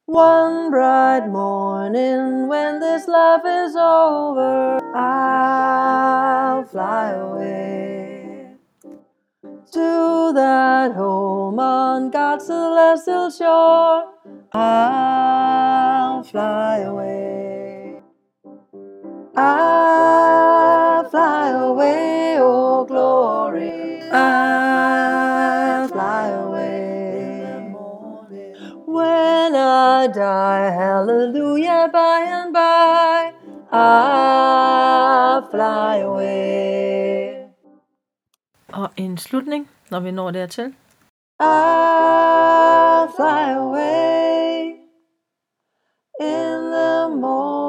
One bright morning when this life is over, I'll fly away to that home on God's celestial shore. I'll fly away. I'll fly away, oh glory. I'll fly away. When I die, hallelujah, by and by, I'll fly away. Og en slutning, når vi når dertil. I'll fly away in the morning.